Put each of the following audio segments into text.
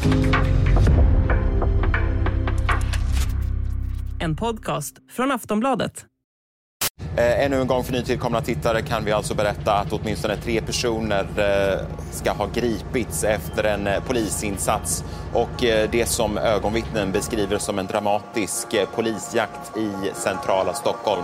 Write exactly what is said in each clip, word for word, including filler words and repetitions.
En podcast från Aftonbladet. Eh, ännu en gång för nytillkomna tittare kan vi alltså berätta att åtminstone tre personer eh, ska ha gripits efter en eh, polisinsats. Och eh, det som ögonvittnen beskriver som en dramatisk eh, polisjakt i centrala Stockholm.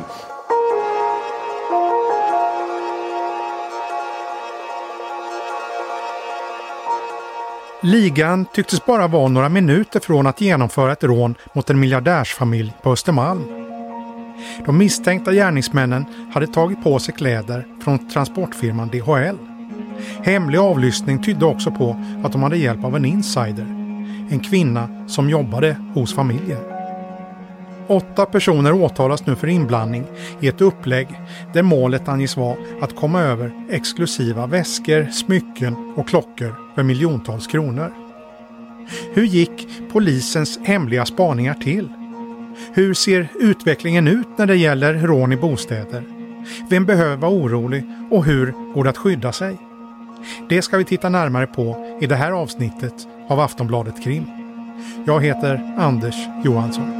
Ligan tycktes bara vara några minuter från att genomföra ett rån mot en miljardärsfamilj på Östermalm. De misstänkta gärningsmännen hade tagit på sig kläder från transportfirman D H L. Hemlig avlyssning tydde också på att de hade hjälp av en insider, en kvinna som jobbade hos familjen. Åtta personer åtalas nu för inblandning i ett upplägg där målet anges vara att komma över exklusiva väskor, smycken och klockor för miljontals kronor. Hur gick polisens hemliga spaningar till? Hur ser utvecklingen ut när det gäller rån i bostäder? Vem behöver vara orolig och hur går det att skydda sig? Det ska vi titta närmare på i det här avsnittet av Aftonbladet Krim. Jag heter Anders Johansson.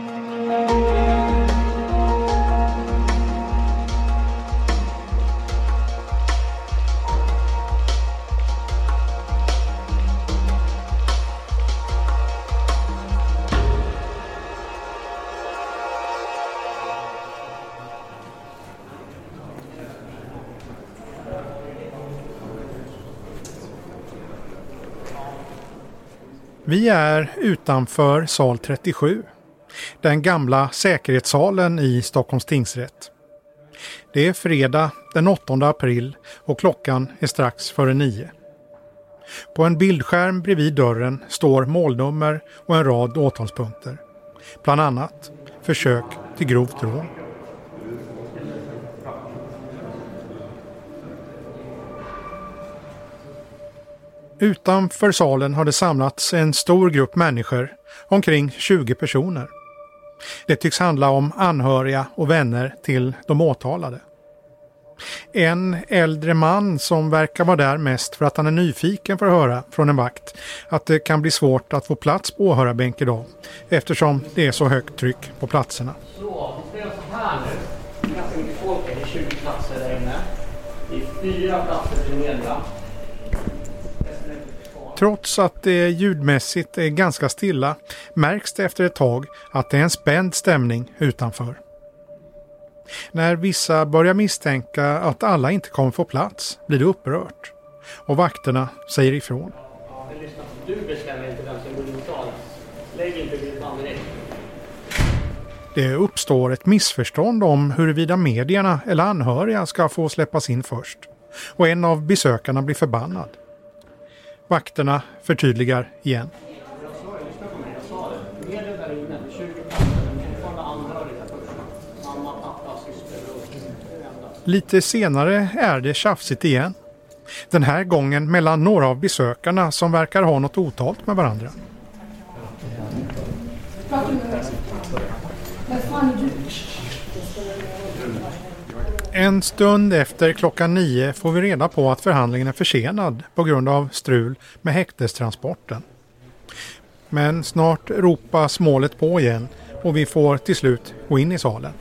Vi är utanför sal trettiosju, den gamla säkerhetssalen i Stockholms tingsrätt. Det är fredag den åttonde april och klockan är strax före nio. På en bildskärm bredvid dörren står målnummer och en rad åtalspunkter. Bland annat försök till grovt rån. Utanför salen har det samlats en stor grupp människor, omkring tjugo personer. Det tycks handla om anhöriga och vänner till de åtalade. En äldre man som verkar vara där mest för att han är nyfiken får höra från en vakt att det kan bli svårt att få plats på åhörarbänk idag eftersom det är så högt tryck på platserna. Så, vi spelar så här nu. Ganska mycket folk, det är tjugo platser där inne. Det är fyra platser till media. Trots att det ljudmässigt är ganska stilla märks det efter ett tag att det är en spänd stämning utanför. När vissa börjar misstänka att alla inte kommer få plats blir det upprört och vakterna säger ifrån. Ja, men lyssna, du bestämmer inte vem som går in i salen. Lägg inte ditt namn direkt. Det uppstår ett missförstånd om huruvida medierna eller anhöriga ska få släppas in först och en av besökarna blir förbannad. Vakterna förtydligar igen. Lite senare är det tjafsigt igen. Den här gången mellan några av besökarna som verkar ha något otalt med varandra. En stund efter klockan nio får vi reda på att förhandlingen är försenad på grund av strul med häktestransporten. Men snart ropas målet på igen och vi får till slut gå in i salen.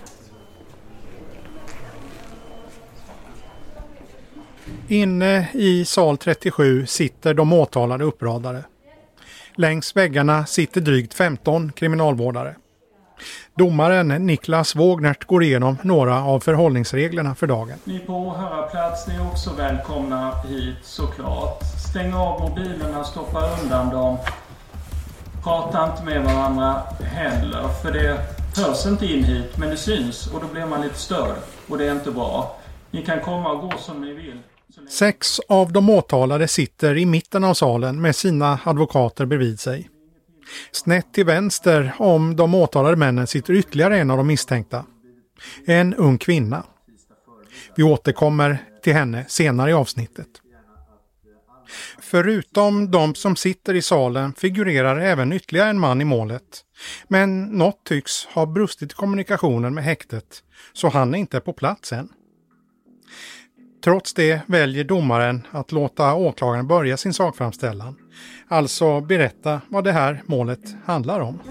Inne i sal trettiosju sitter de åtalade uppradare. Längs väggarna sitter drygt femton kriminalvårdare. Domaren Niklas Wågnert går igenom några av förhållningsreglerna för dagen. Ni på åhörarplats, ni är också välkomna hit såklart. Stäng av mobilerna, stoppa undan dem. Prata inte med varandra heller, för det hörs inte in hit, men det syns och då blir man lite störd och det är inte bra. Ni kan komma och gå som ni vill. Sex av de åtalade sitter i mitten av salen med sina advokater bredvid sig. Snett till vänster om de åtalade männen sitter ytterligare en av de misstänkta. En ung kvinna. Vi återkommer till henne senare i avsnittet. Förutom de som sitter i salen figurerar även ytterligare en man i målet. Men något tycks ha brustit i kommunikationen med häktet, så han är inte på plats än. Trots det väljer domaren att låta åklagaren börja sin sakframställan. Alltså berätta vad det här målet handlar om.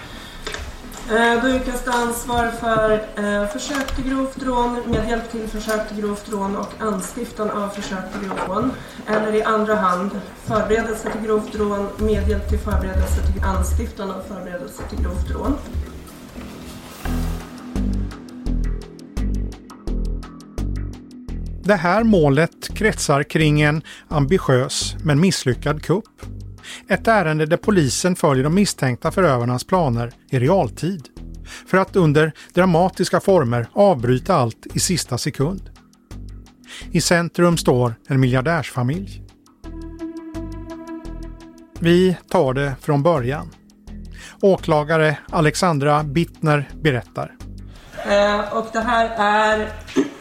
Då yrkas det ansvar för eh, försök till grovt rån, medhjälp till försök till grovt rån och anstiftan av försök till grovt rån. Eller i andra hand, förberedelse till grovt rån, medhjälp till förberedelse till anstiftan av förberedelse till grovt rån. Det här målet kretsar kring en ambitiös men misslyckad kupp. Ett ärende där polisen följer de misstänkta förövarnas planer i realtid. För att under dramatiska former avbryta allt i sista sekund. I centrum står en miljardärsfamilj. Vi tar det från början. Åklagare Alexandra Bittner berättar. Eh, och det här är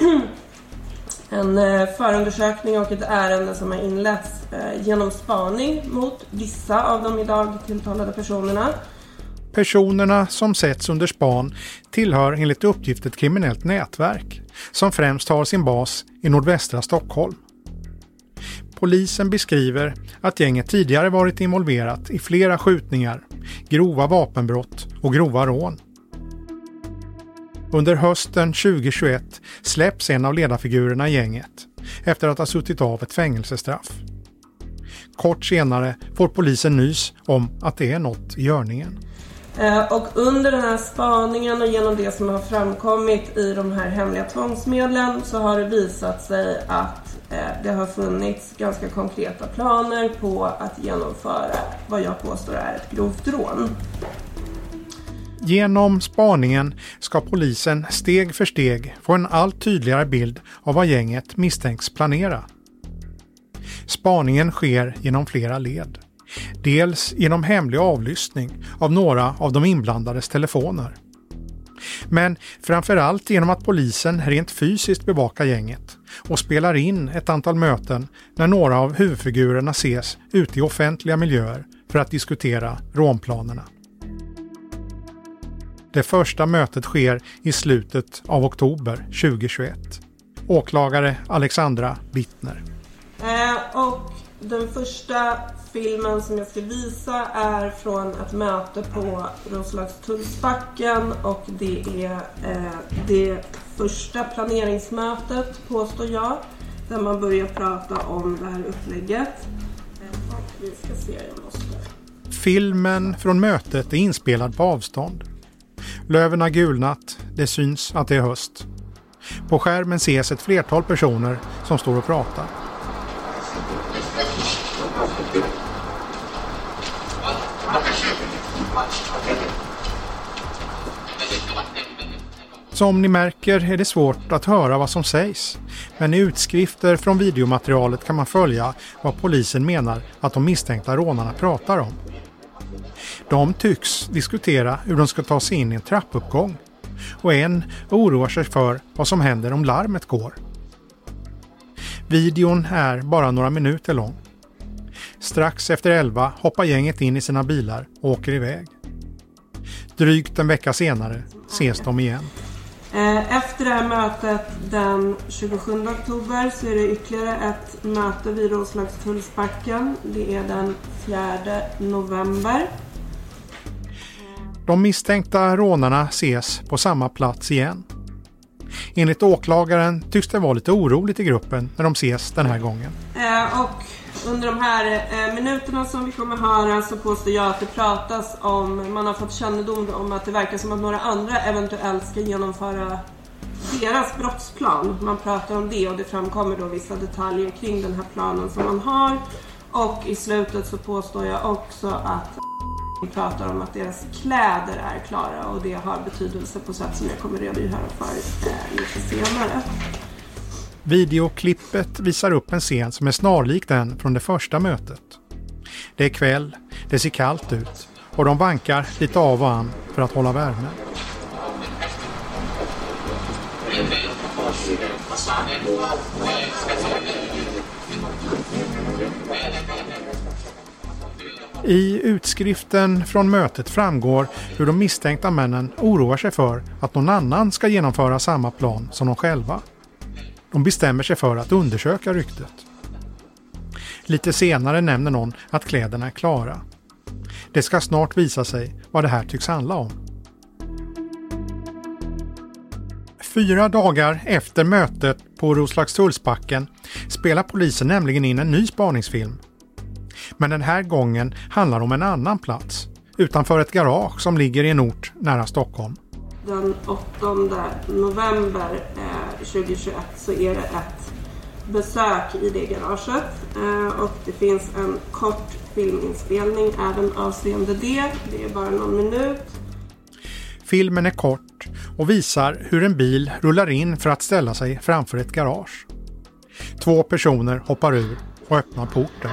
en förundersökning och ett ärende som har inletts genom spaning mot vissa av de idag tilltalade personerna. Personerna som sätts under span tillhör enligt uppgift ett kriminellt nätverk som främst har sin bas i nordvästra Stockholm. Polisen beskriver att gänget tidigare varit involverat i flera skjutningar, grova vapenbrott och grova rån. Under hösten tjugohundratjugoett släpps en av ledarfigurerna i gänget efter att ha suttit av ett fängelsestraff. Kort senare får polisen nys om att det är något i görningen. Och under den här spaningen och genom det som har framkommit i de här hemliga tvångsmedlen så har det visat sig att det har funnits ganska konkreta planer på att genomföra vad jag påstår är ett grovt rån. Genom spaningen ska polisen steg för steg få en allt tydligare bild av vad gänget misstänks planera. Spaningen sker genom flera led. Dels genom hemlig avlyssning av några av de inblandades telefoner. Men framförallt genom att polisen rent fysiskt bevakar gänget och spelar in ett antal möten när några av huvudfigurerna ses ute i offentliga miljöer för att diskutera rånplanerna. Det första mötet sker i slutet av oktober tjugohundratjugoett. Åklagare Alexandra Bittner. Eh, och den första filmen som jag ska visa är från ett möte på Roslagstullsbacken och det är eh, det första planeringsmötet, påstår jag, där man börjar prata om det här upplägget. Eh, och vi ska se, jag måste... Filmen från mötet är inspelad på avstånd. Löven har gulnat, det syns att det är höst. På skärmen ses ett flertal personer som står och pratar. Som ni märker är det svårt att höra vad som sägs, men i utskrifter från videomaterialet kan man följa vad polisen menar att de misstänkta rånarna pratar om. De tycks diskutera hur de ska ta sig in i en trappuppgång och en oroar sig för vad som händer om larmet går. Videon är bara några minuter lång. Strax efter elva hoppar gänget in i sina bilar och åker iväg. Drygt en vecka senare ses de igen. Efter det här mötet den tjugosjunde oktober så är det ytterligare ett möte vid Roslagstullsbacken. Det är den fjärde november. De misstänkta rånarna ses på samma plats igen. Enligt åklagaren tycks det vara lite oroligt i gruppen när de ses den här gången. Eh, och under de här eh, minuterna som vi kommer höra så påstår jag att det pratas om, man har fått kännedom om att det verkar som att några andra eventuellt ska genomföra deras brottsplan. Man pratar om det och det framkommer då vissa detaljer kring den här planen som man har. Och i slutet så påstår jag också att vi pratar om att deras kläder är klara och det har betydelse på sätt som jag kommer redogöra för eh, lite senare. Videoklippet visar upp en scen som är snarlik den från det första mötet. Det är kväll, det ser kallt ut och de vankar lite av och an för att hålla värme. I utskriften från mötet framgår hur de misstänkta männen oroar sig för att någon annan ska genomföra samma plan som de själva. De bestämmer sig för att undersöka ryktet. Lite senare nämner någon att kläderna är klara. Det ska snart visa sig vad det här tycks handla om. Fyra dagar efter mötet på Roslagstullsbacken spelar polisen nämligen in en ny spaningsfilm. Men den här gången handlar om en annan plats, utanför ett garage som ligger i en ort nära Stockholm. Den åttonde november eh, tjugohundratjugoett så är det ett besök i det garaget eh, och det finns en kort filminspelning även avseende det. Det är bara någon minut. Filmen är kort och visar hur en bil rullar in för att ställa sig framför ett garage. Två personer hoppar ur och öppnar porten.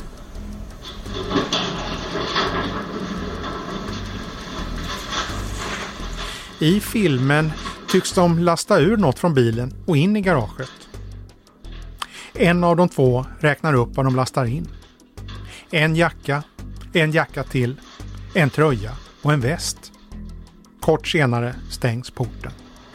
I filmen tycks de lasta ur något från bilen och in i garaget. En av de två räknar upp vad de lastar in. En jacka, en jacka till, en tröja och en väst. Kort senare stängs porten.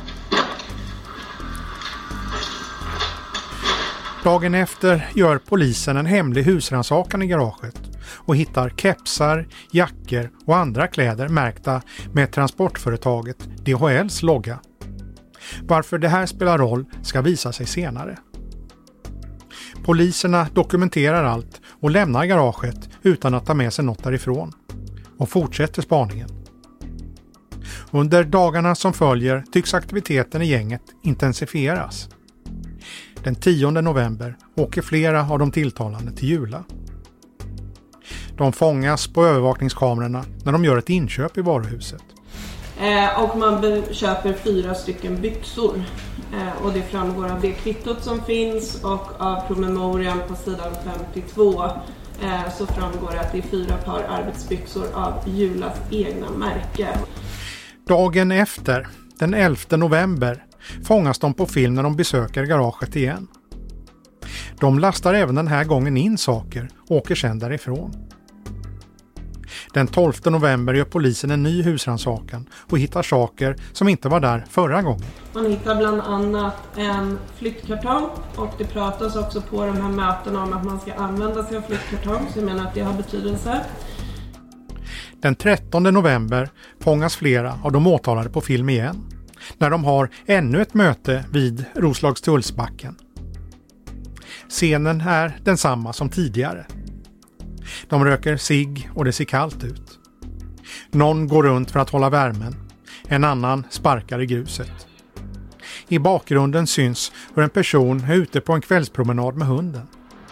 Dagen efter gör polisen en hemlig husrannsakan i garaget och hittar kepsar, jackor och andra kläder märkta med transportföretaget D H L:s logga. Varför det här spelar roll ska visa sig senare. Poliserna dokumenterar allt och lämnar garaget utan att ta med sig något därifrån och fortsätter spaningen. Under dagarna som följer tycks aktiviteten i gänget intensifieras. Den tionde november åker flera av de tilltalande till Jula. De fångas på övervakningskamerorna när de gör ett inköp i varuhuset. Eh, och man köper fyra stycken byxor. Eh, och det framgår av det kvittot som finns och av promemorian på sidan femtiotvå eh, så framgår det att det är fyra par arbetsbyxor av Julas egna märke. Dagen efter, den elfte november, fångas de på film när de besöker garaget igen. De lastar även den här gången in saker och åker sedan därifrån. Den tolfte november gör polisen en ny husrannsakan och hittar saker som inte var där förra gången. Man hittar bland annat en flyttkartong och det pratas också på de här mötena om att man ska använda sig av flyttkartong, så jag menar att det har betydelse. Den trettonde november fångas flera av de åtalade på film igen när de har ännu ett möte vid Roslagstullsbacken. Scenen är densamma som tidigare. De röker cigg och det ser kallt ut. Någon går runt för att hålla värmen. En annan sparkar i gruset. I bakgrunden syns hur en person är ute på en kvällspromenad med hunden.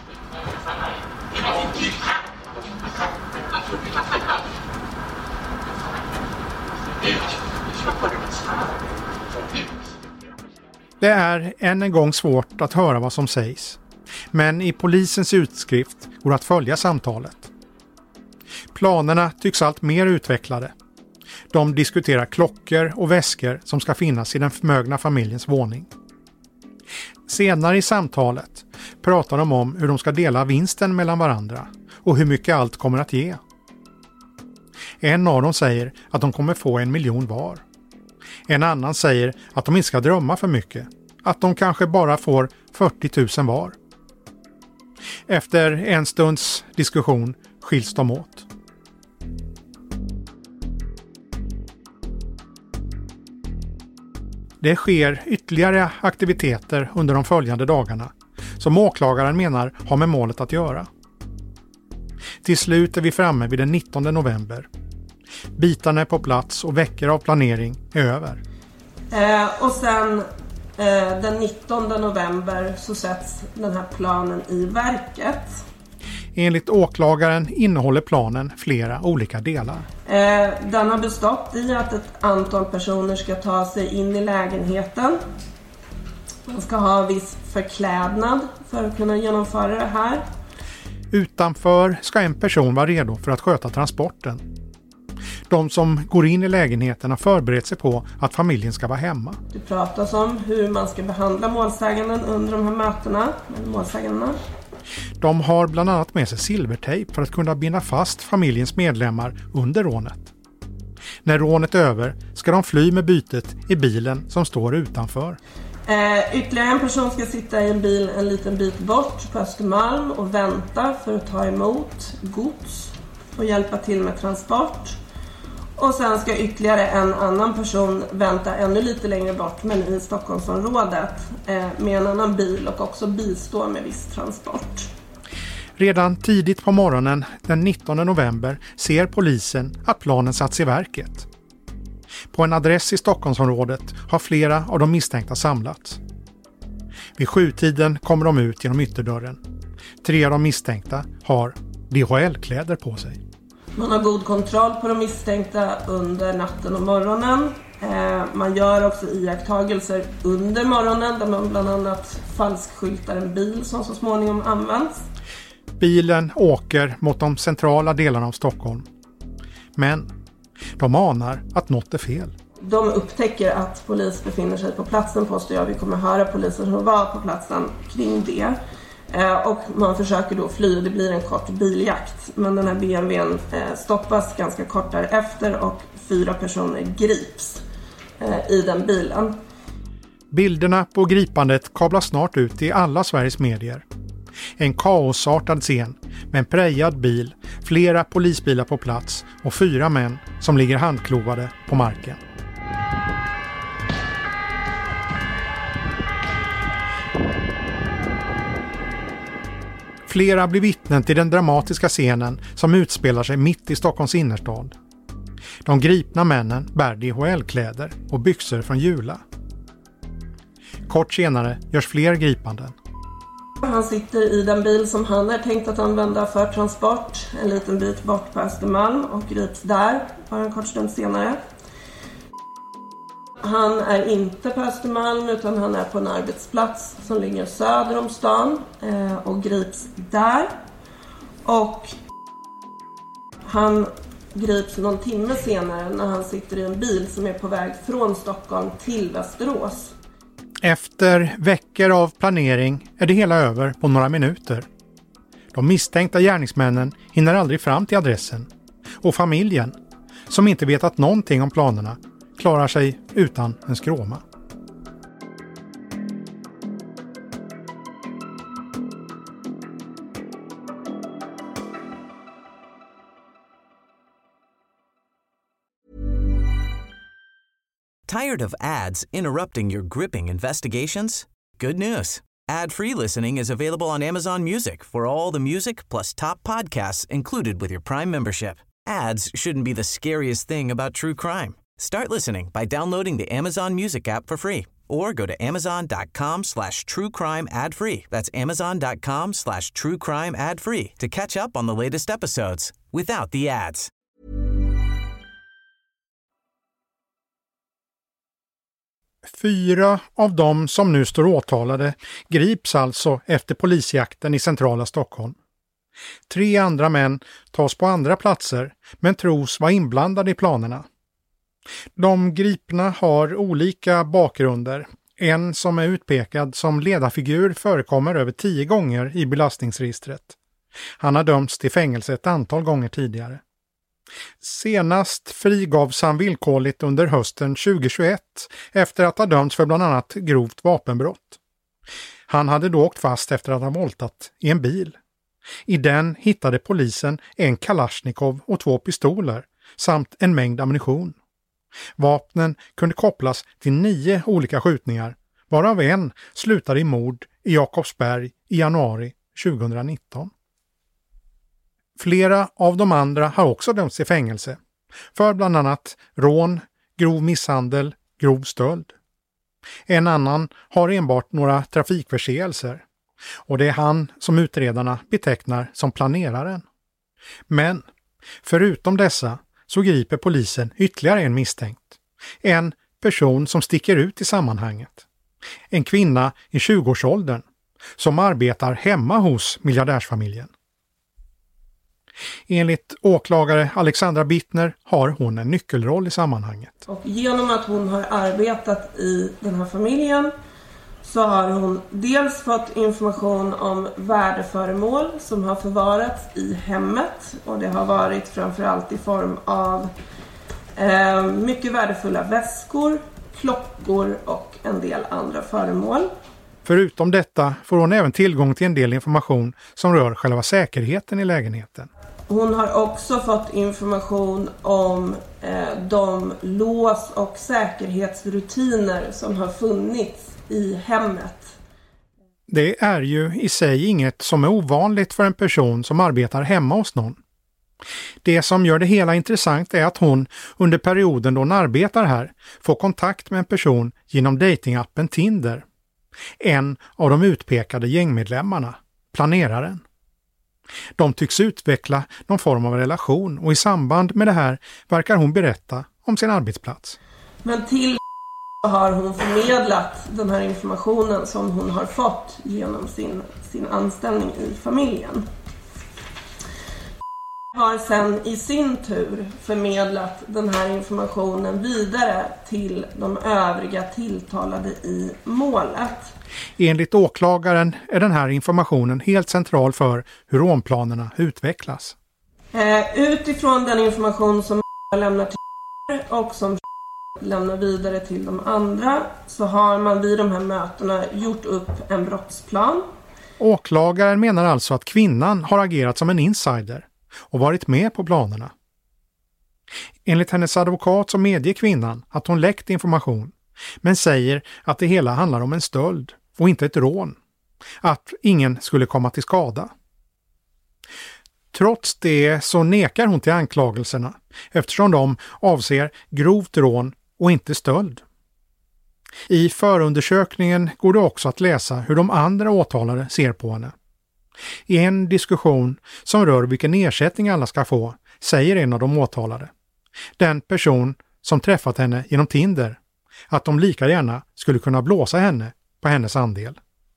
Det är än en gång svårt att höra vad som sägs. Men i polisens utskrift går att följa samtalet. Planerna tycks allt mer utvecklade. De diskuterar klockor och väskor som ska finnas i den förmögna familjens våning. Senare i samtalet pratar de om hur de ska dela vinsten mellan varandra och hur mycket allt kommer att ge. En av dem säger att de kommer få en miljon var. En annan säger att de inte ska drömma för mycket. Att de kanske bara får fyrtio tusen var. Efter en stunds diskussion skiljs de åt. Det sker ytterligare aktiviteter under de följande dagarna som åklagaren menar har med målet att göra. Till slut är vi framme vid den nittonde november. Bitarna är på plats och veckor av planering är över. Eh, och sen eh, den nittonde november så sätts den här planen i verket. Enligt åklagaren innehåller planen flera olika delar. Eh, den har bestått i att ett antal personer ska ta sig in i lägenheten. Man ska ha viss förklädnad för att kunna genomföra det här. Utanför ska en person vara redo för att sköta transporten. De som går in i lägenheten har förberett sig på att familjen ska vara hemma. Det pratas om hur man ska behandla målsäganden under de här mötena med målsägandena. De har bland annat med sig silvertejp för att kunna binda fast familjens medlemmar under rånet. När rånet är över ska de fly med bytet i bilen som står utanför. Eh, ytterligare en person ska sitta i en bil en liten bit bort på Östermalm och vänta för att ta emot gods och hjälpa till med transport. Och sen ska ytterligare en annan person vänta ännu lite längre bort, men i Stockholmsområdet eh, med en annan bil och också bistå med viss transport. Redan tidigt på morgonen den nittonde november ser polisen att planen satts i verket. På en adress i Stockholmsområdet har flera av de misstänkta samlats. Vid sjutiden kommer de ut genom ytterdörren. Tre av de misstänkta har D H L-kläder på sig. Man har god kontroll på de misstänkta under natten och morgonen. Eh, man gör också iakttagelser under morgonen där man bland annat falskskyltar en bil som så småningom används. Bilen åker mot de centrala delarna av Stockholm. Men de anar att något är fel. De upptäcker att polis befinner sig på platsen, påstår jag. Vi kommer höra poliser som var på platsen kring det. Eh, och man försöker då fly. Det blir en kort biljakt. Men den här B M W:n eh, stoppas ganska kort därefter och fyra personer grips eh, i den bilen. Bilderna på gripandet kablas snart ut i alla Sveriges medier. En kaosartad scen med en prejad bil, flera polisbilar på plats och fyra män som ligger handklovade på marken. Flera blir vittnen till den dramatiska scenen som utspelar sig mitt i Stockholms innerstad. De gripna männen bär D H L-kläder och byxor från Jula. Kort senare görs fler gripanden. Han sitter i den bil som han är tänkt att använda för transport en liten bit bort på Östermalm och grips där bara en kort stund senare. Han är inte på Östermalm utan han är på en arbetsplats som ligger söder om stan eh, och grips där. Och han grips någon timme senare när han sitter i en bil som är på väg från Stockholm till Västerås. Efter veckor av planering är det hela över på några minuter. De misstänkta gärningsmännen hinner aldrig fram till adressen. Och familjen, som inte vetat någonting om planerna, klarar sig utan en skråma. Tired of ads interrupting your gripping investigations? Good news. Ad-free listening is available on Amazon Music for all the music plus top podcasts included with your Prime membership. Ads shouldn't be the scariest thing about true crime. Start listening by downloading the Amazon Music app for free or go to amazon.com slash true crime ad free. That's amazon.com slash true crime ad free to catch up on the latest episodes without the ads. Fyra av dem som nu står åtalade grips alltså efter polisjakten i centrala Stockholm. Tre andra män tas på andra platser men tros vara inblandade i planerna. De gripna har olika bakgrunder. En som är utpekad som ledarfigur förekommer över tio gånger i belastningsregistret. Han har dömts till fängelse ett antal gånger tidigare. Senast frigavs han villkorligt under hösten tjugohundratjugoett efter att ha dömts för bland annat grovt vapenbrott. Han hade då åkt fast efter att ha våldtat i en bil. I den hittade polisen en Kalashnikov och två pistoler samt en mängd ammunition. Vapnen kunde kopplas till nio olika skjutningar, varav en slutade i mord i Jakobsberg i januari tjugohundranitton. Flera av de andra har också dömts till fängelse för bland annat rån, grov misshandel, grov stöld. En annan har enbart några trafikförseelser och det är han som utredarna betecknar som planeraren. Men förutom dessa så griper polisen ytterligare en misstänkt. En person som sticker ut i sammanhanget. En kvinna i tjugoårsåldern som arbetar hemma hos miljardärsfamiljen. Enligt åklagare Alexandra Bittner har hon en nyckelroll i sammanhanget. Och genom att hon har arbetat i den här familjen så har hon dels fått information om värdeföremål som har förvarats i hemmet. Och det har varit framförallt i form av eh, mycket värdefulla väskor, klockor och en del andra föremål. Förutom detta får hon även tillgång till en del information som rör själva säkerheten i lägenheten. Hon har också fått information om eh, de lås- och säkerhetsrutiner som har funnits i hemmet. Det är ju i sig inget som är ovanligt för en person som arbetar hemma hos någon. Det som gör det hela intressant är att hon under perioden då hon arbetar här får kontakt med en person genom datingappen Tinder. En av de utpekade gängmedlemmarna, planeraren. De tycks utveckla någon form av relation och i samband med det här verkar hon berätta om sin arbetsplats. Men till har hon förmedlat den här informationen som hon har fått genom sin, sin anställning i familjen. Har sen i sin tur förmedlat den här informationen vidare till de övriga tilltalade i målet. Enligt åklagaren är den här informationen helt central för hur rånplanerna utvecklas. Eh, utifrån den information som lämnar till och som lämnar vidare till de andra så har man vid de här mötena gjort upp en brottsplan. Åklagaren menar alltså att kvinnan har agerat som en insider och varit med på planerna. Enligt hennes advokat så medger kvinnan att hon läckt information, men säger att det hela handlar om en stöld och inte ett rån. Att ingen skulle komma till skada. Trots det så nekar hon till anklagelserna eftersom de avser grovt rån och inte stöld. I förundersökningen går det också att läsa hur de andra åtalade ser på henne. I en diskussion som rör vilken ersättning alla ska få säger en av de åtalade, den person som träffat henne genom Tinder, att de lika gärna skulle kunna blåsa henne på hennes andel.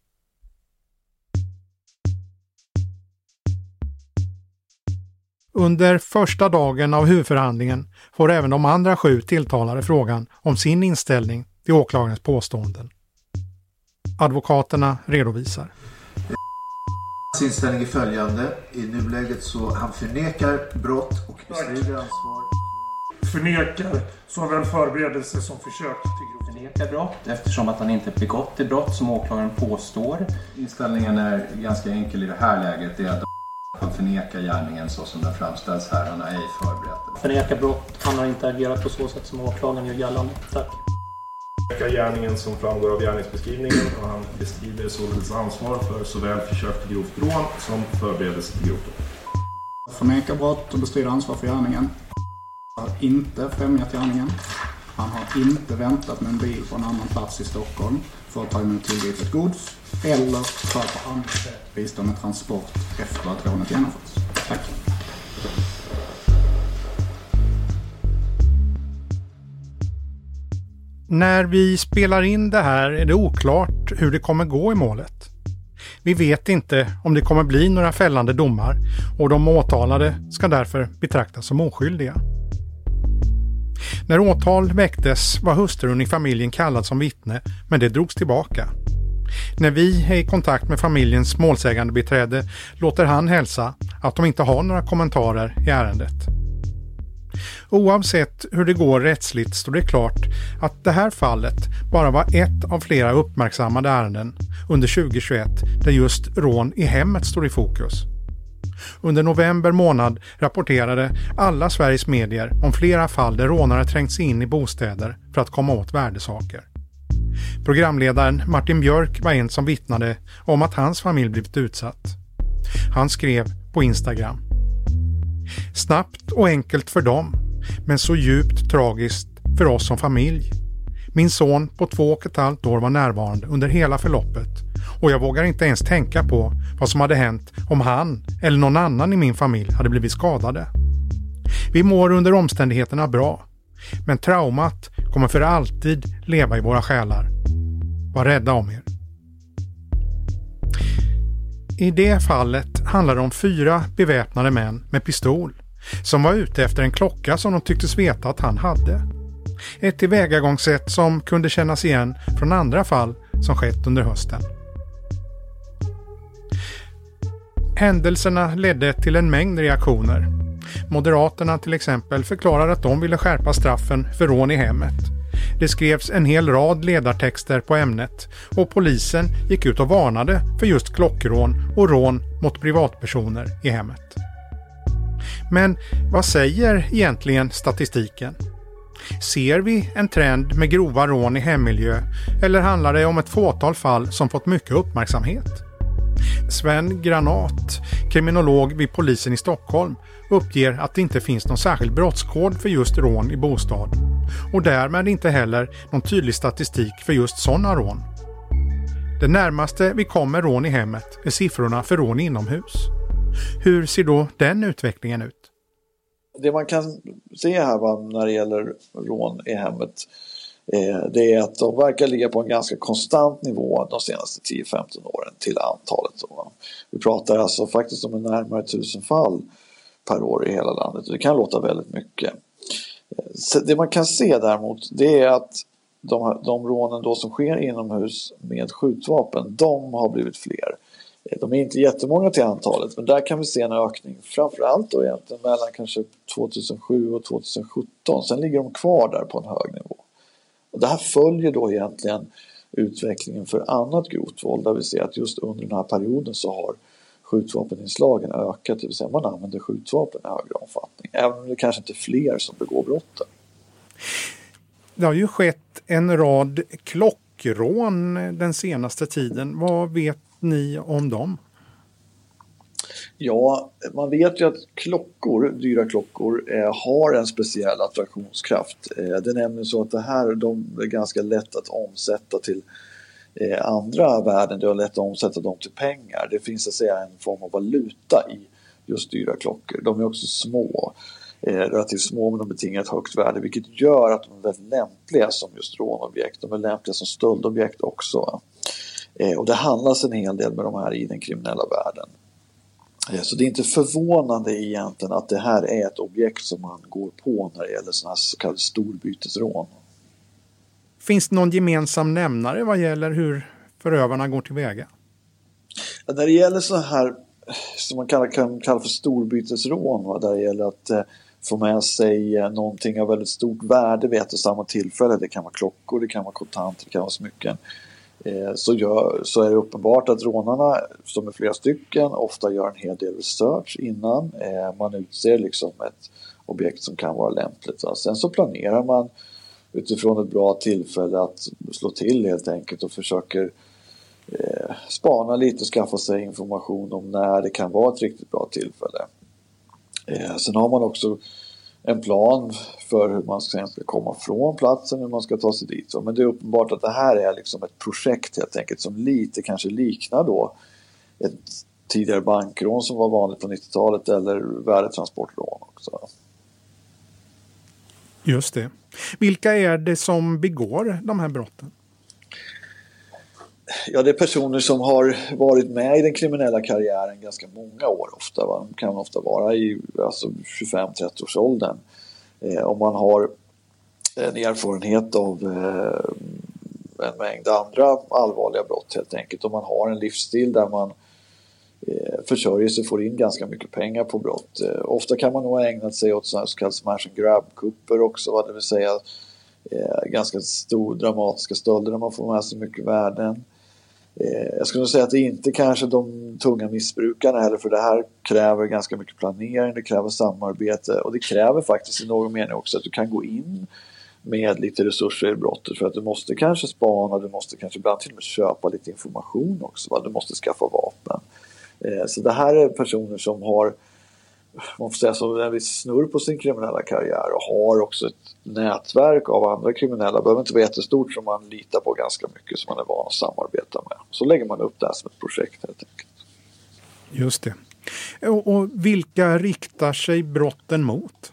Under första dagen av huvudförhandlingen får även de andra sju tilltalade frågan om sin inställning till åklagarens påståenden. Advokaterna redovisar. Hans inställning är följande. I nuläget så han förnekar brott och bestrider ansvar. Förnekar såväl förberedelse som försök till grovt förnekar brott eftersom att han inte begått det brott som åklagaren påstår. Inställningen är ganska enkel i det här läget. Det är att han förnekar gärningen så som den framställs här. Han har ej förberett. Förnekar brott. Han har inte agerat på så sätt som åklagaren gör gällande. Tack. Gärningen som framgår av gärningsbeskrivningen och han bestrider således ansvar för såväl försök till grovt rån som förberedelse till grovt rån. Förnekar brott och bestrider ansvar för gärningen. Han har inte främjat gärningen. Han har inte väntat med en bil på en annan plats i Stockholm för att ta emot tillgripet gods eller för att på annat sätt bistå med transport efter att rånet genomförts. Tack. När vi spelar in det här är det oklart hur det kommer gå i målet. Vi vet inte om det kommer bli några fällande domar och de åtalade ska därför betraktas som oskyldiga. När åtal väcktes var hustrun i familjen kallad som vittne, men det drogs tillbaka. När vi är i kontakt med familjens målsägande beträde låter han hälsa att de inte har några kommentarer i ärendet. Oavsett hur det går rättsligt står det klart att det här fallet bara var ett av flera uppmärksammade ärenden under tjugohundratjugoett där just rån i hemmet står i fokus. Under november månad rapporterade alla Sveriges medier om flera fall där rånare trängts in i bostäder för att komma åt värdesaker. Programledaren Martin Björk var en som vittnade om att hans familj blivit utsatt. Han skrev på Instagram: snabbt och enkelt för dem, men så djupt tragiskt för oss som familj. Min son på två och ett halvt år var närvarande under hela förloppet och jag vågar inte ens tänka på vad som hade hänt om han eller någon annan i min familj hade blivit skadade. Vi mår under omständigheterna bra, men traumat kommer för alltid leva i våra själar. Var rädda om er. I det fallet handlar det om fyra beväpnade män med pistol som var ute efter en klocka som de tycktes veta att han hade. Ett tillvägagångssätt som kunde kännas igen från andra fall som skett under hösten. Händelserna ledde till en mängd reaktioner. Moderaterna till exempel förklarade att de ville skärpa straffen för rån i hemmet. Det skrevs en hel rad ledartexter på ämnet och polisen gick ut och varnade för just klockrån och rån mot privatpersoner i hemmet. Men vad säger egentligen statistiken? Ser vi en trend med grova rån i hemmiljö eller handlar det om ett fåtal fall som fått mycket uppmärksamhet? Sven Granat, kriminolog vid polisen i Stockholm, uppger att det inte finns någon särskild brottskod för just rån i bostad och därmed inte heller någon tydlig statistik för just sådana rån. Det närmaste vi kommer rån i hemmet är siffrorna för rån inomhus. Hur ser då den utvecklingen ut? Det man kan se här va, när det gäller rån i hemmet eh, det är att de verkar ligga på en ganska konstant nivå de senaste tio till femton åren till antalet. Så, vi pratar alltså faktiskt om en närmare tusen fall per år i hela landet och det kan låta väldigt mycket. Så det man kan se däremot det är att de, de rånen då som sker inomhus med skjutvapen, de har blivit fler. De är inte jättemånga till antalet, men där kan vi se en ökning framförallt då egentligen mellan kanske tvåtusensju och tjugohundrasjutton. Sen ligger de kvar där på en hög nivå. Och det här följer då egentligen utvecklingen för annat grovt våld, där vi ser att just under den här perioden så har skjutvapeninslagen ökat, det vill säga man använder skjutvapen i högre omfattning, även om det kanske inte är fler som begår brotten. Det har ju skett en rad klockrån den senaste tiden. Vad vet ni om dem? Ja, man vet ju att klockor, dyra klockor, eh, har en speciell attraktionskraft. Eh, det är nämligen så att det här de är ganska lätt att omsätta till eh, andra värden. Det är lätt att omsätta dem till pengar. Det finns att säga en form av valuta i just dyra klockor. De är också små, eh, relativt små, men de betingar ett högt värde, vilket gör att de är väldigt lämpliga som just rånobjekt. De är lämpliga som stöldobjekt också. Eh, och det handlas en hel del med de här i den kriminella världen. Eh, så det är inte förvånande egentligen att det här är ett objekt som man går på när det gäller sådana här så kallade storbytesrån. Finns det någon gemensam nämnare vad gäller hur förövarna går tillväga? Ja, när det gäller så här som man kallar, kan kalla för storbytesrån, va, där det gäller att eh, få med sig eh, någonting av väldigt stort värde vid ett och samma tillfälle. Det kan vara klockor, det kan vara kontanter, det kan vara smycken. Så, gör, så är det uppenbart att rånarna, som är flera stycken, ofta gör en hel del research innan eh, man utser liksom ett objekt som kan vara lämpligt. Så. Sen så planerar man utifrån ett bra tillfälle att slå till helt enkelt och försöker eh, spana lite och skaffa sig information om när det kan vara ett riktigt bra tillfälle. Eh, sen har man också en plan för hur man ska komma från platsen, hur man ska ta sig dit. Men det är uppenbart att det här är liksom ett projekt helt enkelt som lite kanske liknar då ett tidigare bankrån som var vanligt på nittiotalet eller värdetransportrån också. Just det. Vilka är det som begår de här brotten? Ja, det är personer som har varit med i den kriminella karriären ganska många år ofta. Va? De kan ofta vara i alltså tjugofem till trettio års åldern. Eh, om man har en erfarenhet av eh, en mängd andra allvarliga brott helt enkelt. Om man har en livsstil där man eh, försörjer sig, får in ganska mycket pengar på brott. Eh, ofta kan man nog ha ägnat sig åt så här så kallade smash and grab-kupper också. Va? Det vill säga eh, ganska stora dramatiska stölder där man får med sig mycket värden. Jag skulle säga att det inte kanske de tunga missbrukarna heller, för det här kräver ganska mycket planering, det kräver samarbete och det kräver faktiskt i någon mening också att du kan gå in med lite resurser i brottet, för att du måste kanske spana, du måste kanske ibland till och med köpa lite information också, va? Du måste skaffa vapen. Så det här är personer som har, man får säga så, en viss snurr på sin kriminella karriär och har också ett nätverk av andra kriminella. Behöver inte vara jättestort som man litar på ganska mycket, som man är van att samarbeta med. Så lägger man upp det här som ett projekt helt enkelt. Just det. Och, och vilka riktar sig brotten mot?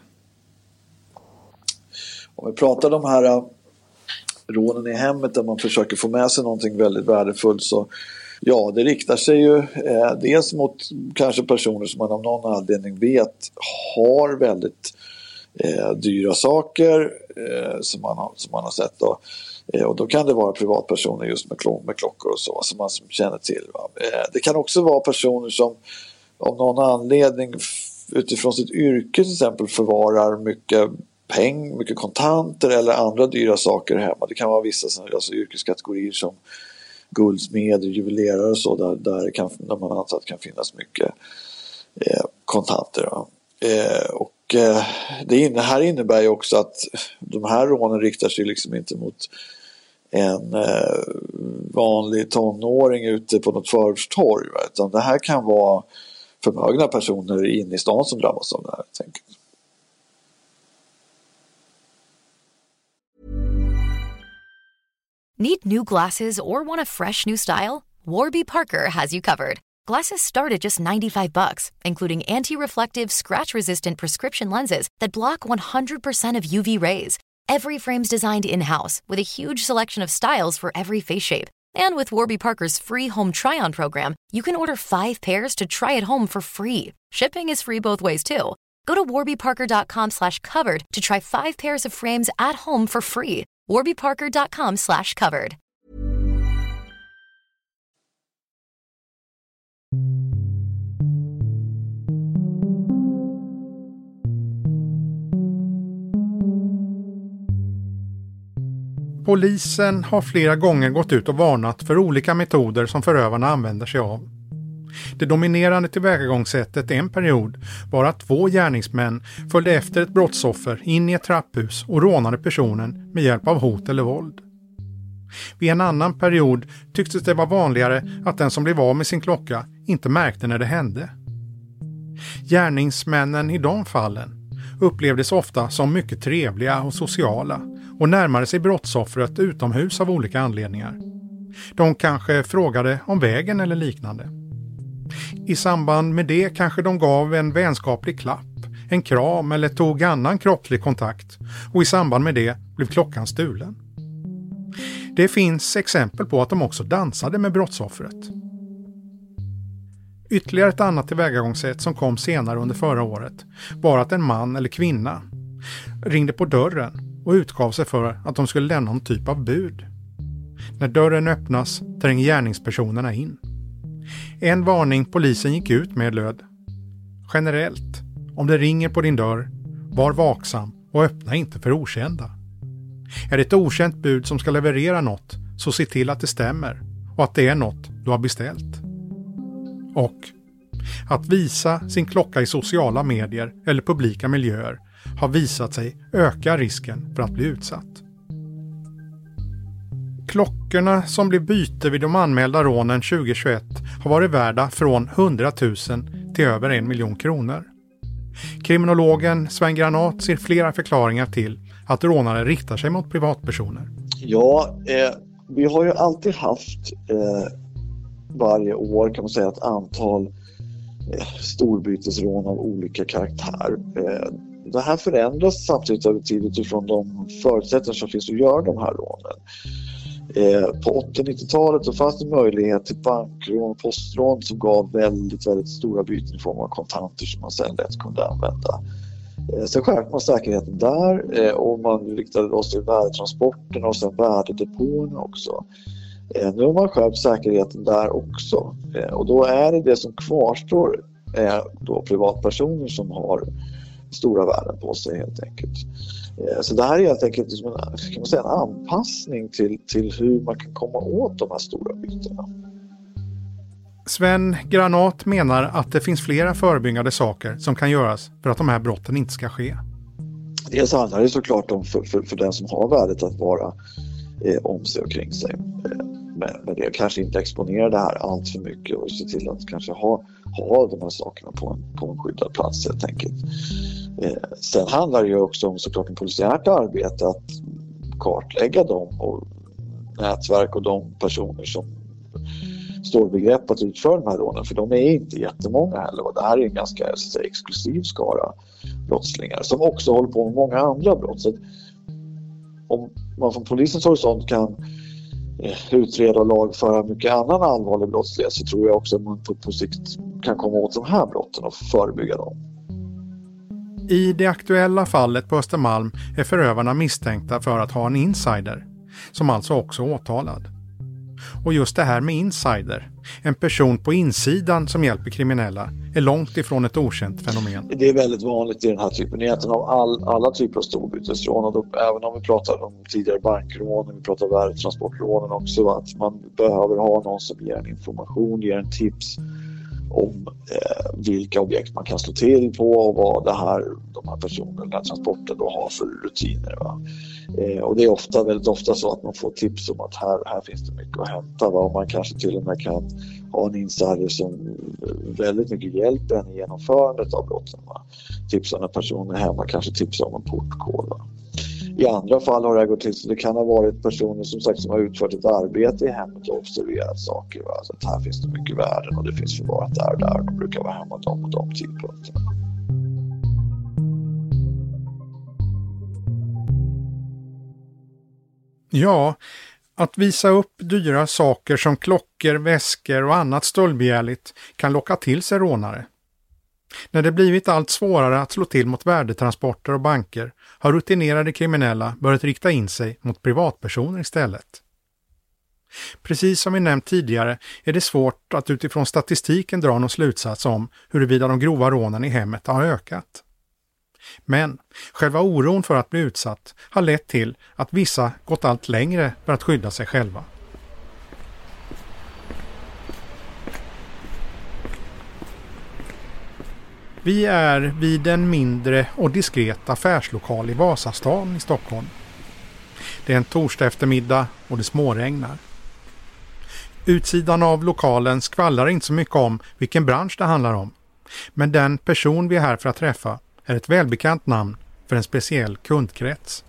Om vi pratar om de här uh, rånen i hemmet där man försöker få med sig någonting väldigt värdefullt, så ja, det riktar sig ju eh, dels mot kanske personer som man av någon anledning vet har väldigt eh, dyra saker eh, som, man har, som man har sett. Då. Eh, och då kan det vara privatpersoner just med, klo- med klockor och så som man som känner till. Va? Eh, det kan också vara personer som av någon anledning f- utifrån sitt yrke till exempel förvarar mycket peng, mycket kontanter eller andra dyra saker hemma. Det kan vara vissa alltså, yrkeskategorier som guldsmeder, juvelerare och så där, där, kan, där man antar att det kan finnas mycket eh, kontanter. Ja. Eh, och eh, det här innebär ju också att de här rånen riktar sig liksom inte mot en eh, vanlig tonåring ute på något förortstorg, utan det här kan vara förmögna personer inne i stan som drabbas av det här, helt enkelt. Need new glasses or want a fresh new style? Warby Parker has you covered. Glasses start at just ninety-five bucks, including anti-reflective, scratch-resistant prescription lenses that block one hundred percent of U V rays. Every frame's designed in-house with a huge selection of styles for every face shape. And with Warby Parker's free home try-on program, you can order five pairs to try at home for free. Shipping is free both ways, too. Go to warbyparker.com slash covered to try five pairs of frames at home for free. warbyparker.com slash covered. Polisen har flera gånger gått ut och varnat för olika metoder som förövarna använder sig av. Det dominerande tillvägagångssättet en period var att två gärningsmän följde efter ett brottsoffer in i ett trapphus och rånade personen med hjälp av hot eller våld. Vid en annan period tycktes det vara vanligare att den som blev av med sin klocka inte märkte när det hände. Gärningsmännen i de fallen upplevdes ofta som mycket trevliga och sociala och närmade sig brottsoffret utomhus av olika anledningar. De kanske frågade om vägen eller liknande. I samband med det kanske de gav en vänskaplig klapp, en kram eller tog annan kroppslig kontakt, och i samband med det blev klockan stulen. Det finns exempel på att de också dansade med brottsoffret. Ytterligare ett annat tillvägagångssätt som kom senare under förra året var att en man eller kvinna ringde på dörren och utgav sig för att de skulle lämna någon typ av bud. När dörren öppnas tränger gärningspersonerna in. En varning polisen gick ut med löd: generellt, om det ringer på din dörr, var vaksam och öppna inte för okända. Är det ett okänt bud som ska leverera något, så se till att det stämmer och att det är något du har beställt. Och att visa sin klocka i sociala medier eller publika miljöer har visat sig öka risken för att bli utsatt. Klockorna som blev byte vid de anmälda rånen tjugohundratjugoett har varit värda från hundratusen till över en miljon kronor. Kriminologen Sven Granat ser flera förklaringar till att rånare riktar sig mot privatpersoner. Ja, eh, vi har ju alltid haft eh, varje år kan man säga ett antal eh, storbytesrån av olika karaktär. Eh, det här förändras samtidigt över tid utifrån de förutsättningar som finns att göra de här rånen. Eh, på åttio- och nittiotalet så fanns det möjlighet till bankrån och postrån som gav väldigt, väldigt stora byten i form av kontanter som man sedan lätt kunde använda. Eh, sen skärpte man säkerheten där eh, och man riktade oss till värdetransporterna och sen värdedepåerna också. Eh, nu har man skärpt säkerheten där också eh, och då är det det som kvarstår är då privatpersoner som har stora värden på sig helt enkelt. Så det här är helt enkelt liksom en, kan man säga, en anpassning till, till hur man kan komma åt de här stora bytena. Sven Granat menar att det finns flera förebyggande saker som kan göras för att de här brotten inte ska ske. Dels handlar det såklart om för, för, för den som har värdet att vara eh, om sig och kring sig. Eh, men, men det kanske inte exponera det här allt för mycket och se till att kanske ha, ha de här sakerna på en, på en skyddad plats helt enkelt. Eh, sen handlar det ju också om såklart en polisiärt arbete att kartlägga dem och nätverk och de personer som står begrepp att utföra de här rånen, för de är inte jättemånga heller och det här är en ganska så att säga, exklusiv skara brottslingar som också håller på med många andra brott. Så att om man från polisens horisont kan eh, utreda och lagföra mycket annan allvarlig brottslighet så tror jag också att man på, på sikt kan komma åt de här brotten och förebygga dem. I det aktuella fallet på Östermalm är förövarna misstänkta för att ha en insider, som alltså också är åtalad. Och just det här med insider, en person på insidan som hjälper kriminella, är långt ifrån ett okänt fenomen. Det är väldigt vanligt i den här typen, egentligen av all, alla typer av storbytesrån, och då, även om vi pratar om tidigare bankrån, vi pratar värdetransportrånen också, att man behöver ha någon som ger en information, ger en tips om eh, vilka objekt man kan slå till på och vad det här, de här personerna, den här transporten då har för rutiner. Va? Eh, och det är ofta, väldigt ofta så att man får tips om att här, här finns det mycket att hämta. Va? Och man kanske till och med kan ha en insider som väldigt mycket hjälper en i genomförandet av brotten. Va? Tipsar när personen är hemma, kanske tipsar om en portkod. Va? I andra fall har det gått till så det kan ha varit personer som sagt som har utfört ett arbete i hemmet och observerat saker. Va? Så att här finns det mycket värden och det finns förvarat där och där. De brukar vara hemma de och de tidpunkterna. Ja, att visa upp dyra saker som klockor, väskor och annat stöldbegärligt kan locka till sig rånare. När det blivit allt svårare att slå till mot värdetransporter och banker har rutinerade kriminella börjat rikta in sig mot privatpersoner istället. Precis som vi nämnt tidigare är det svårt att utifrån statistiken dra någon slutsats om huruvida de grova rånen i hemmet har ökat. Men själva oron för att bli utsatt har lett till att vissa gått allt längre för att skydda sig själva. Vi är vid en mindre och diskret affärslokal i Vasastan i Stockholm. Det är en torsdag eftermiddag och det småregnar. Utsidan av lokalen skvallrar inte så mycket om vilken bransch det handlar om. Men den person vi är här för att träffa är ett välbekant namn för en speciell kundkrets.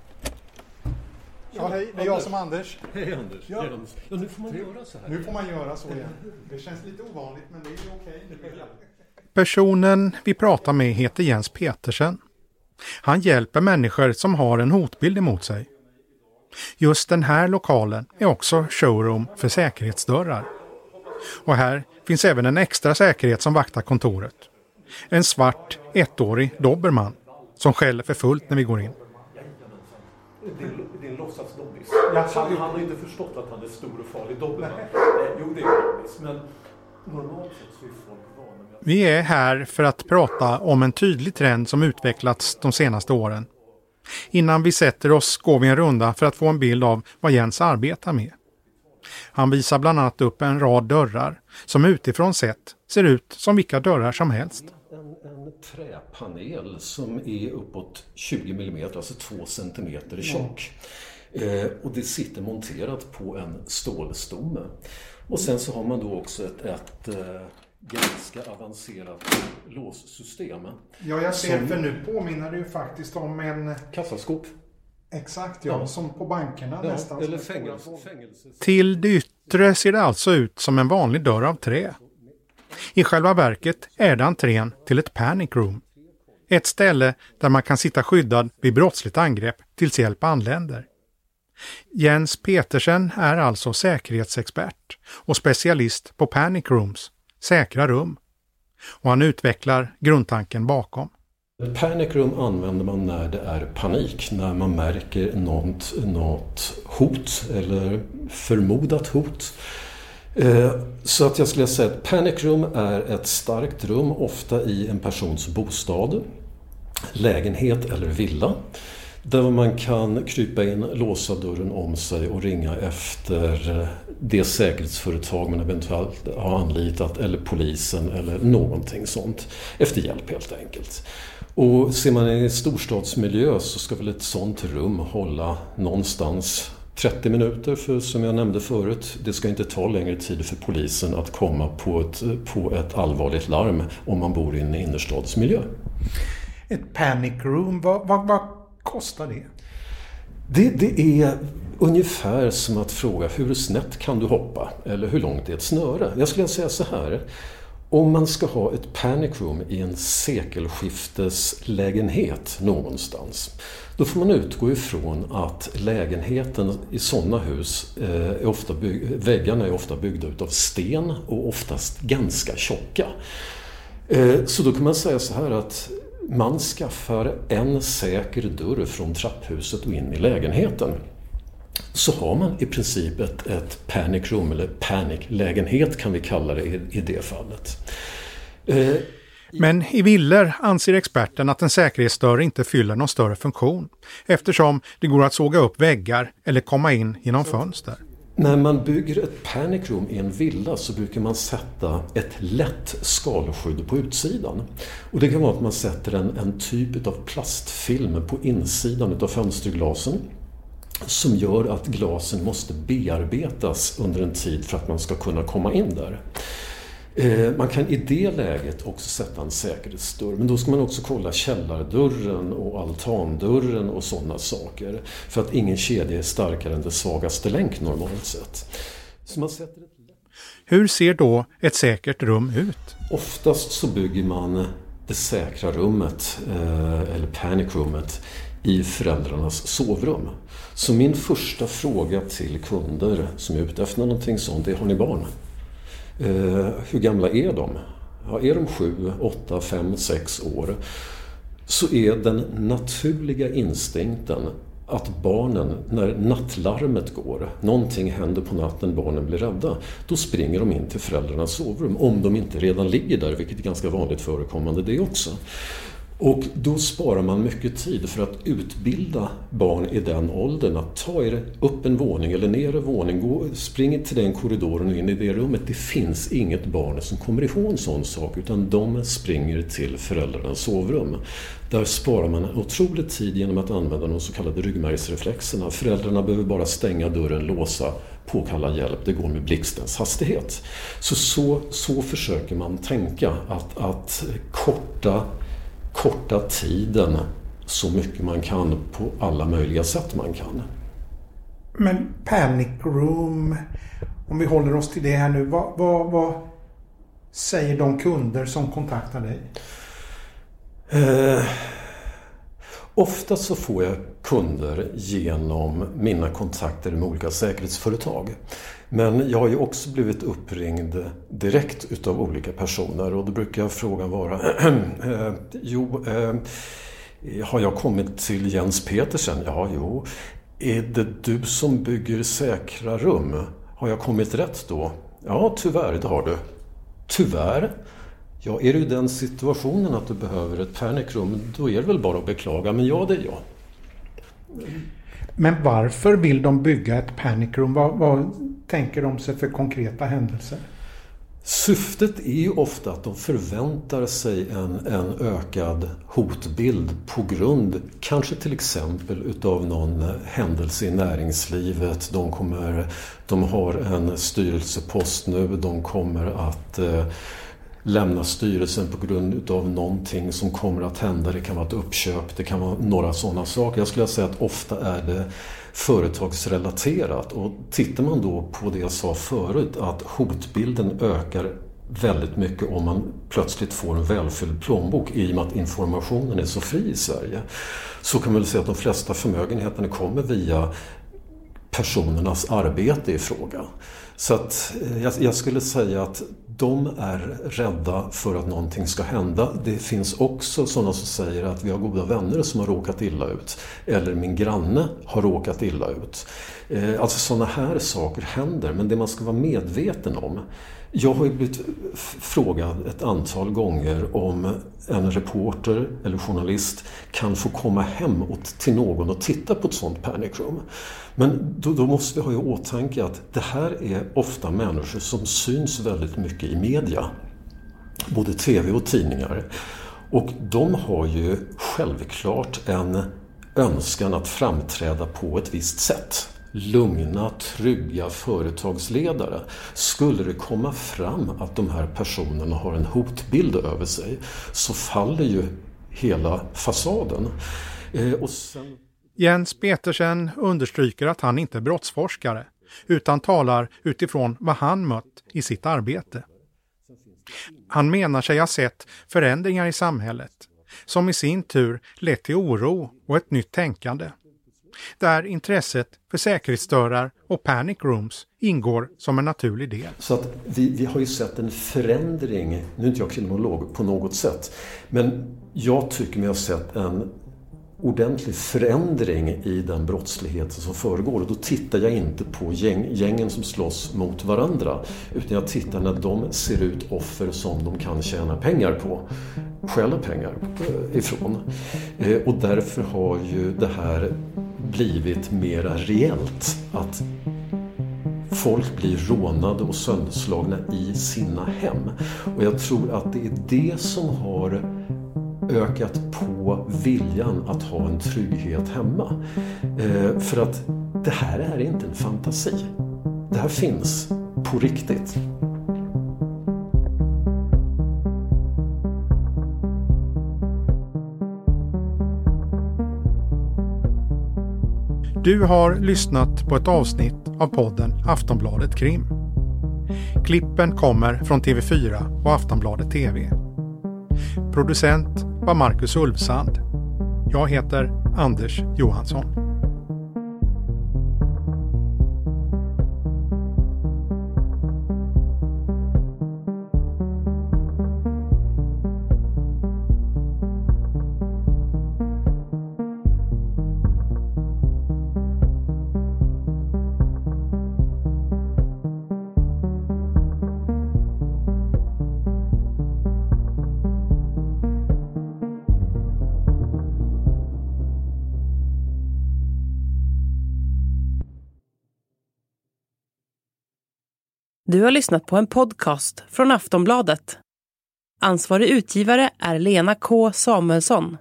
Ja, hej, det är jag som Anders. Hej Anders. Ja. Ja, nu får man göra så här. Nu får man göra så igen. Det känns lite ovanligt men det är okej. Personen vi pratar med heter Jens Petersen. Han hjälper människor som har en hotbild emot sig. Just den här lokalen är också showroom för säkerhetsdörrar. Och här finns även en extra säkerhet som vaktar kontoret. En svart, ettårig dobermann som skäller för fullt när vi går in. Det är, det är en låtsasdobbis. Han, han har inte förstått att han är stor och farlig dobermann. Jo, det är dobbis, men normalt sett så är folk vana med att... Vi är här för att prata om en tydlig trend som utvecklats de senaste åren. Innan vi sätter oss går vi en runda för att få en bild av vad Jens arbetar med. Han visar bland annat upp en rad dörrar som utifrån sett ser ut som vilka dörrar som helst. En, en träpanel som är uppåt tjugo millimeter, alltså två centimeter tjock. Mm. Eh, och det sitter monterat på en stålstomme. Och sen så har man då också ett, ett eh, ganska avancerat låssystem. Ja, jag ser, som... för nu påminner det ju faktiskt om en... kassaskåp. Exakt, ja, ja. Som på bankerna ja, nästan. Eller fängelse, fängelse. Till det yttre ser det alltså ut som en vanlig dörr av trä. I själva verket är det entrén till ett panic room. Ett ställe där man kan sitta skyddad vid brottsligt angrepp tills hjälp anländer. Jens Petersen är alltså säkerhetsexpert och specialist på panic rooms, säkra rum. Och han utvecklar grundtanken bakom. Panic room använder man när det är panik, när man märker något, något hot eller förmodat hot. Så att jag skulle säga att panic room är ett starkt rum, ofta i en persons bostad, lägenhet eller villa. Där man kan krypa in, låsa dörren om sig och ringa efter det säkerhetsföretag man eventuellt har anlitat eller polisen eller någonting sånt. Efter hjälp helt enkelt. Och ser man i en storstadsmiljö så ska väl ett sånt rum hålla någonstans trettio minuter, för som jag nämnde förut, det ska inte ta längre tid för polisen att komma på ett, på ett allvarligt larm om man bor i en innerstadsmiljö. Ett panic room, vad, vad, vad kostar det? det? Det är ungefär som att fråga hur snett kan du hoppa eller hur långt är ett snöre. Jag skulle säga så här, om man ska ha ett panic room i en sekelskifteslägenhet någonstans, då får man utgå ifrån att lägenheten i sådana hus är ofta byg- väggarna är ofta byggda av sten och oftast ganska tjocka. Så då kan man säga så här att man skaffar en säker dörr från trapphuset och in i lägenheten. så har man i princip ett, ett panic room eller paniklägenhet kan vi kalla det i, i det fallet. Eh, Men i villor anser experten att en säkerhetsdörr inte fyller någon större funktion eftersom det går att såga upp väggar eller komma in genom fönster. När man bygger ett panic room i en villa så brukar man sätta ett lätt skalskydd på utsidan. Och det kan vara att man sätter en, en typ av plastfilm på insidan av fönsterglasen som gör att glasen måste bearbetas under en tid för att man ska kunna komma in där. Man kan i det läget också sätta en säkerhetsdörr, men då ska man också kolla källardörren och altandörren och sådana saker för att ingen kedja är starkare än det svagaste länk normalt sett. Så man sätter ett... Hur ser då ett säkert rum ut? Oftast så bygger man det säkra rummet eller panic-rummet i föräldrarnas sovrum. Så min första fråga till kunder som är ute efter någonting sånt är: har ni barn? Uh, hur gamla är de? Ja, är de sju, åtta, fem, sex år så är den naturliga instinkten att barnen, när nattlarmet går, någonting händer på natten, barnen blir rädda, då springer de in till föräldrarnas sovrum om de inte redan ligger där, vilket är ganska vanligt förekommande det också. Och då sparar man mycket tid för att utbilda barn i den åldern att ta er upp en våning eller ner en våning, gå, spring till den korridoren och in i det rummet. Det finns inget barn som kommer ihåg en sån sak, utan de springer till föräldrarnas sovrum. Där sparar man otroligt tid genom att använda de så kallade ryggmärgsreflexerna. Föräldrarna behöver bara stänga dörren, låsa, påkalla hjälp. Det går med blixtens hastighet. Så, så, så försöker man tänka att, att korta korta tiden så mycket man kan på alla möjliga sätt man kan. Men panic room, om vi håller oss till det här nu, vad, vad, vad säger de kunder som kontaktar dig? Eh, ofta så får jag kunder genom mina kontakter med olika säkerhetsföretag. Men jag har ju också blivit uppringd direkt utav olika personer och då brukar frågan vara eh, jo, eh, har jag kommit till Jens Petersen? Ja, jo. Är det du som bygger säkra rum? Har jag kommit rätt då? Ja, tyvärr, det har du. Tyvärr? Ja, är du i den situationen att du behöver ett panikrum, då är det väl bara att beklaga, men ja, det är jag. Men varför vill de bygga ett panic room? Vad, vad tänker de sig för konkreta händelser? Syftet är ju ofta att de förväntar sig en, en ökad hotbild på grund, kanske till exempel utav någon händelse i näringslivet. De, kommer, de har en styrelsepost nu, de kommer att eh, lämna styrelsen på grund av någonting som kommer att hända. Det kan vara ett uppköp, det kan vara några sådana saker. Jag skulle säga att ofta är det företagsrelaterat. Och tittar man då på det jag sa förut, att hotbilden ökar väldigt mycket om man plötsligt får en välfylld plånbok i och med att informationen är så fri i Sverige. Så kan man väl säga att de flesta förmögenheterna kommer via personernas arbete i fråga. Så att jag, jag skulle säga att de är rädda för att någonting ska hända. Det finns också sådana som säger att vi har goda vänner som har råkat illa ut. Eller min granne har råkat illa ut. Eh, alltså sådana här saker händer. Men det man ska vara medveten om. Jag har ju blivit frågad ett antal gånger om en reporter eller journalist kan få komma hem och till någon och titta på ett sånt panic room. Men då, då måste vi ha i åtanke att det här är ofta människor som syns väldigt mycket i media. Både tv och tidningar. Och de har ju självklart en önskan att framträda på ett visst sätt. Lugna, trygga företagsledare. Skulle det komma fram att de här personerna har en hotbild över sig så faller ju hela fasaden. Eh, och sen... Jens Petersen understryker att han inte är brottsforskare utan talar utifrån vad han mött i sitt arbete. Han menar sig ha sett förändringar i samhället som i sin tur lett till oro och ett nytt tänkande. Där intresset för säkerhetsdörrar och panic rooms ingår som en naturlig del. Så att vi, vi har ju sett en förändring, nu är inte jag kriminolog på något sätt, men jag tycker vi har sett en ordentlig förändring i den brottsligheten som föregår. Och då tittar jag inte på gäng, gängen som slåss mot varandra, utan jag tittar när de ser ut offer som de kan tjäna pengar på, stjäla pengar ifrån. Och därför har ju det här blivit mera reellt, att folk blir rånade och sönderslagna i sina hem. Och jag tror att det är det som har ökat på viljan att ha en trygghet hemma. Eh, för att det här är inte en fantasi. Det här finns på riktigt. Du har lyssnat på ett avsnitt av podden Aftonbladet Krim. Klippen kommer från T V fyra och Aftonbladet T V. Producent var Marcus Ulfsand. Jag heter Anders Johansson. Du har lyssnat på en podcast från Aftonbladet. Ansvarig utgivare är Lena K. Samuelsson.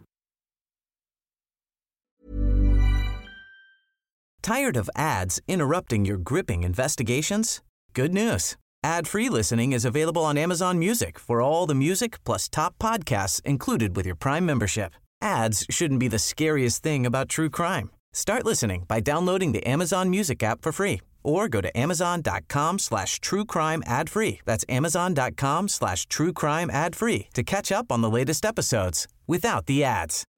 Tired of ads interrupting your gripping investigations? Good news. Ad-free listening is available on Amazon Music for all the music plus top podcasts included with your Prime membership. Ads shouldn't be the scariest thing about true crime. Start listening by downloading the Amazon Music app for free or go to amazon.com slash true crime ad free. That's amazon.com slash true crime ad free to catch up on the latest episodes without the ads.